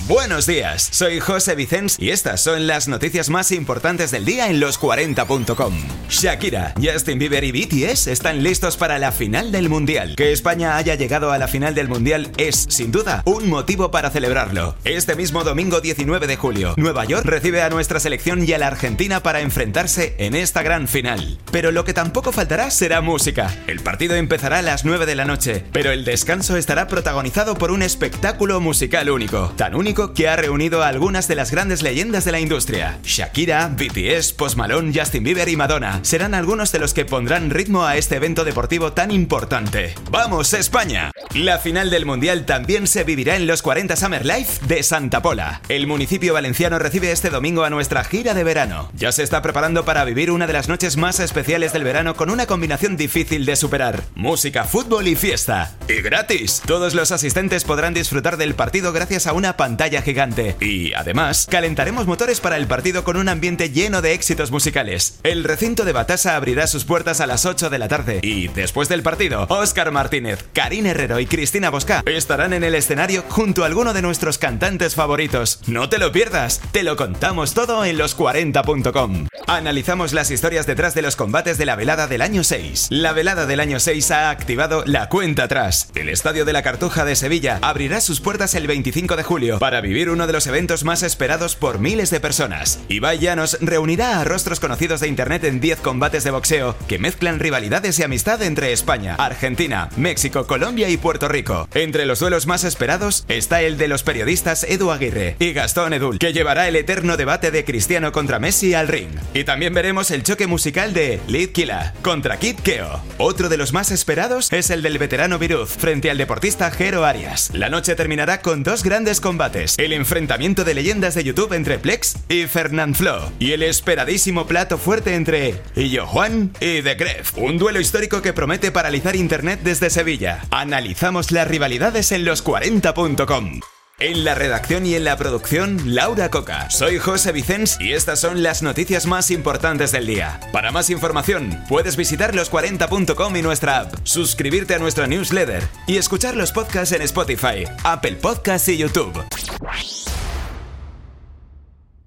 Buenos días, soy José Vicens y estas son las noticias más importantes del día en los40.com. Shakira, Justin Bieber y BTS están listos para la final del Mundial. Que España haya llegado a la final del Mundial es, sin duda, un motivo para celebrarlo. Este mismo domingo 19 de julio, Nueva York recibe a nuestra selección y a la Argentina para enfrentarse en esta gran final. Pero lo que tampoco faltará será música. El partido empezará a las 9 de la noche, pero el descanso estará protagonizado por un espectáculo musical único. Tan único que ha reunido a algunas de las grandes leyendas de la industria. Shakira, BTS, Post Malone, Justin Bieber y Madonna serán algunos de los que pondrán ritmo a este evento deportivo tan importante. ¡Vamos, España! La final del Mundial también se vivirá en los 40 Summer Life de Santa Pola. El municipio valenciano recibe este domingo a nuestra gira de verano. Ya se está preparando para vivir una de las noches más especiales del verano con una combinación difícil de superar. Música, fútbol y fiesta. ¡Y gratis! Todos los asistentes podrán disfrutar del partido gracias a una pantalla gigante. Y, además, calentaremos motores para el partido con un ambiente lleno de éxitos musicales. El recinto de Batasa abrirá sus puertas a las 8 de la tarde. Y, después del partido, Óscar Martínez, Karin Herrero y Cristina Bosca estarán en el escenario junto a alguno de nuestros cantantes favoritos. ¡No te lo pierdas! Te lo contamos todo en los40.com. Analizamos las historias detrás de los combates de la velada del año 6. La velada del año 6 ha activado la cuenta atrás. El Estadio de la Cartuja de Sevilla abrirá sus puertas el 25 de julio para vivir uno de los eventos más esperados por miles de personas. Ibai Llanos reunirá a rostros conocidos de internet en 10 combates de boxeo que mezclan rivalidades y amistad entre España, Argentina, México, Colombia y Puerto Rico. Entre los duelos más esperados está el de los periodistas Edu Aguirre y Gastón Edul, que llevará el eterno debate de Cristiano contra Messi al ring. Y también veremos el choque musical de Litquila contra Kid Keo. Otro de los más esperados es el del veterano Viruz frente al deportista Jero Arias. La noche terminará con dos grandes combates: el enfrentamiento de leyendas de YouTube entre Plex y Fernanfloo, y el esperadísimo plato fuerte entre Illo Juan y The Gref. Un duelo histórico que promete paralizar internet desde Sevilla. Analizamos las rivalidades en los40.com. En la redacción y en la producción, Laura Coca. Soy José Vicens y estas son las noticias más importantes del día. Para más información, puedes visitar los40.com y nuestra app, suscribirte a nuestra newsletter y escuchar los podcasts en Spotify, Apple Podcasts y YouTube.